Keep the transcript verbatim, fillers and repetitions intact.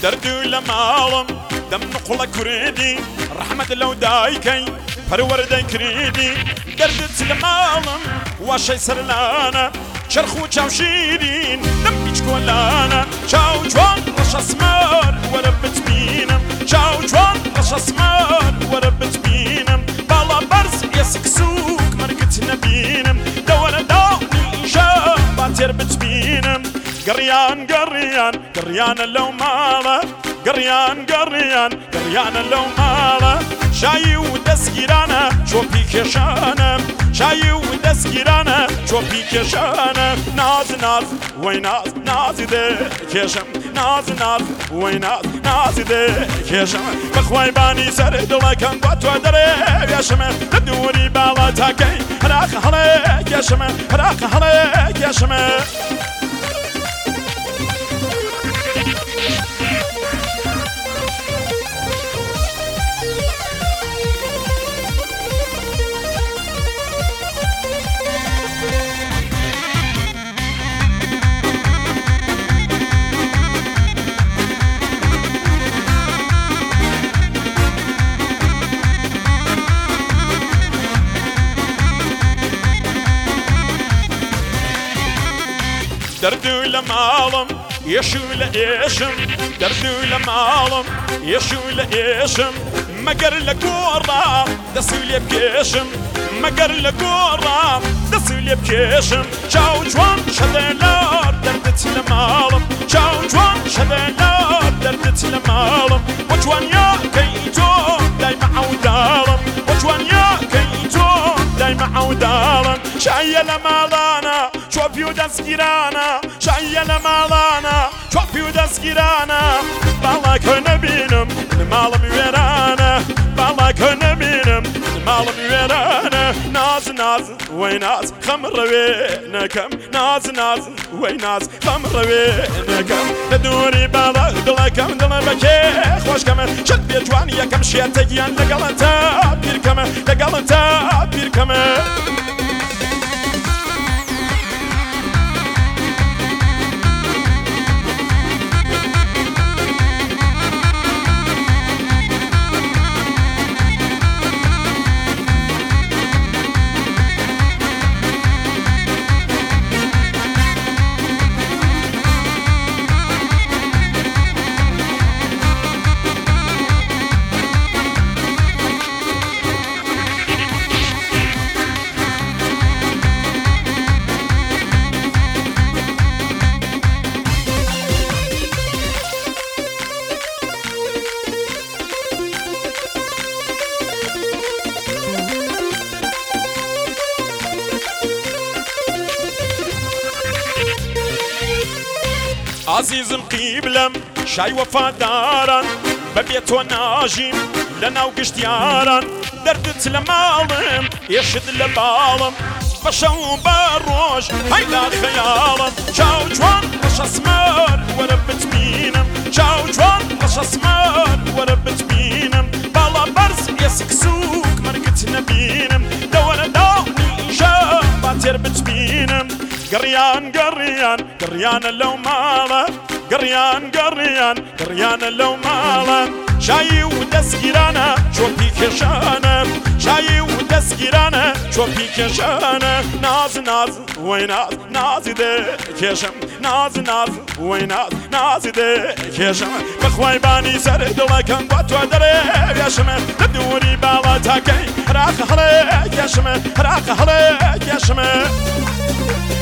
دردو لمالم دم نقل كريدي رحمة لو دايكي پروردن كريدي دردت لمالم واشي سرلانا شرخو چاوشيرين دم بيچ كولانا چاو جوان رش اسمار وربت بينم چاو جوان رش اسمار وربت بينم بالا برز يسك سوق مركت نبينم دور داوني جا باتر بتبينم قريان قريان قريان لو مالا قريان قريان قريان لو مالا شاي ودسكيرانا شو بيكشانا شاي ودسكيرانا شو بيكشانا ناز ناز ويناز ناز ده كشم ناز ناز ويناز ناز ده كشم بخواي باني سرد لكن قطوة دري يشم تدوري بالا تاكي راق عليك يشم راق عليك يشم دردو لمالم يشو لإيشم دردو لمالم يشو لإيشم مقر لكورا دسولي بكيشم مقر لكورا دسولي بكيشم شاو جوان شدلار دردت لمالم شاو جوان شدلار دردت لمالم وجوان يا كيتو دايما عودالم وجوان يا كيتو دايما عودالم شايا لمالانا شوفيو دسكيرانا شايا لمالانا شوفيو دسكيرانا بالا كنا بينم المالم ويرانا بالا كنا بينم المالم ويرانا ناز ناز ويناز خمر وينكم ناز ناز ويناز خمر وينكم تدوري بالا دلكم دل بكي خوش كم شد بيجوان يكم شيتيان لقلنتا بيركم لقلنتا بيركم عزيزم قيبلم شاي وفادارا ببيت وناجم لنا وقشتيارا دردت لمالم يشد لبالم بشو بروج هيدا خيالم شاو جوان رش اسمار وربت بينم شاو جوان رش اسمار وربت بينم بالا برز يسك سوق مركت نبينم دور داوني جا باتر بتبينم قريان قريان قريان لو مالا قريان قريان قريان لو مالا شاي ودسكيرانا شو بيكشانا شاي ودسكيرانا شو بيكشانا ناز ناز ويناز ناز ده كشم ناز ناز ويناز ناز ده كشم بخواي باني سرد لكن قطوة دري يشم تدوري بالا تاكي راق عليك يشم راق عليك يشم